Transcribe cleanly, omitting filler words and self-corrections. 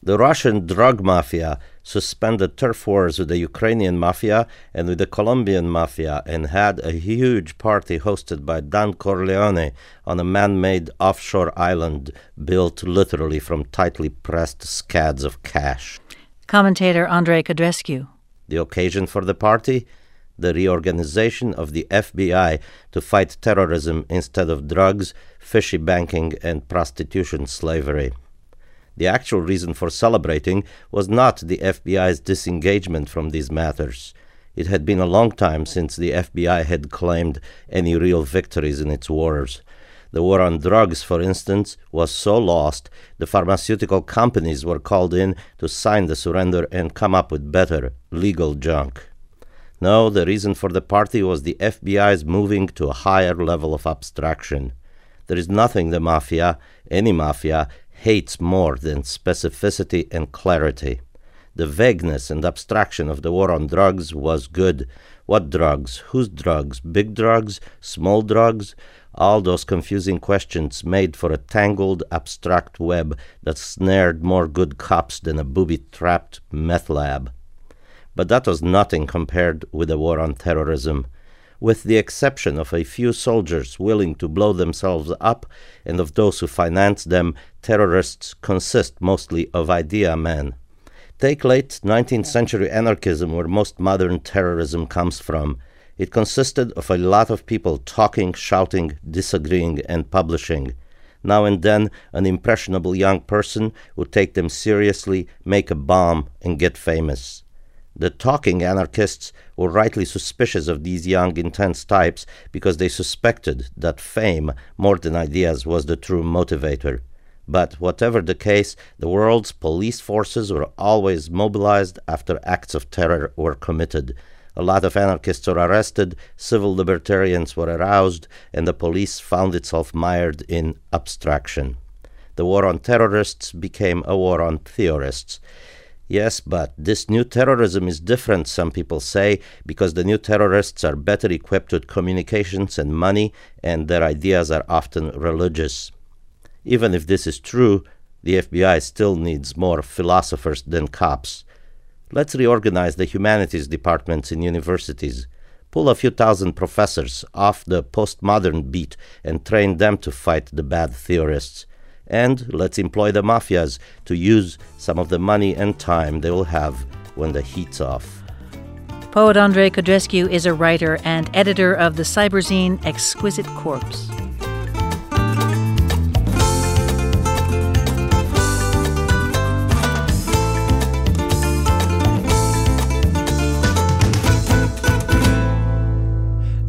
The Russian drug mafia suspended turf wars with the Ukrainian mafia and with the Colombian mafia and had a huge party hosted by Don Corleone on a man-made offshore island built literally from tightly pressed scads of cash. Commentator Andrei Codrescu. The occasion for the party? The reorganization of the FBI to fight terrorism instead of drugs, fishy banking, and prostitution slavery. The actual reason for celebrating was not the FBI's disengagement from these matters. It had been a long time since the FBI had claimed any real victories in its wars. The war on drugs, for instance, was so lost, the pharmaceutical companies were called in to sign the surrender and come up with better, legal junk. No, the reason for the party was the FBI's moving to a higher level of abstraction. There is nothing the mafia, any mafia, hates more than specificity and clarity. The vagueness and abstraction of the war on drugs was good. What drugs? Whose drugs? Big drugs? Small drugs? All those confusing questions made for a tangled, abstract web that snared more good cops than a booby-trapped meth lab. But that was nothing compared with the war on terrorism. With the exception of a few soldiers willing to blow themselves up and of those who finance them, terrorists consist mostly of idea men. Take late 19th century anarchism, where most modern terrorism comes from. It consisted of a lot of people talking, shouting, disagreeing, and publishing. Now and then, an impressionable young person would take them seriously, make a bomb, and get famous. The talking anarchists were rightly suspicious of these young, intense types because they suspected that fame, more than ideas, was the true motivator. But whatever the case, the world's police forces were always mobilized after acts of terror were committed. A lot of anarchists were arrested, civil libertarians were aroused, and the police found itself mired in abstraction. The war on terrorists became a war on theorists. Yes, but this new terrorism is different, some people say, because the new terrorists are better equipped with communications and money, and their ideas are often religious. Even if this is true, the FBI still needs more philosophers than cops. Let's reorganize the humanities departments in universities. Pull a few thousand professors off the postmodern beat and train them to fight the bad theorists. And let's employ the mafias to use some of the money and time they will have when the heat's off. Poet Andrei Codrescu is a writer and editor of the cyberzine Exquisite Corpse.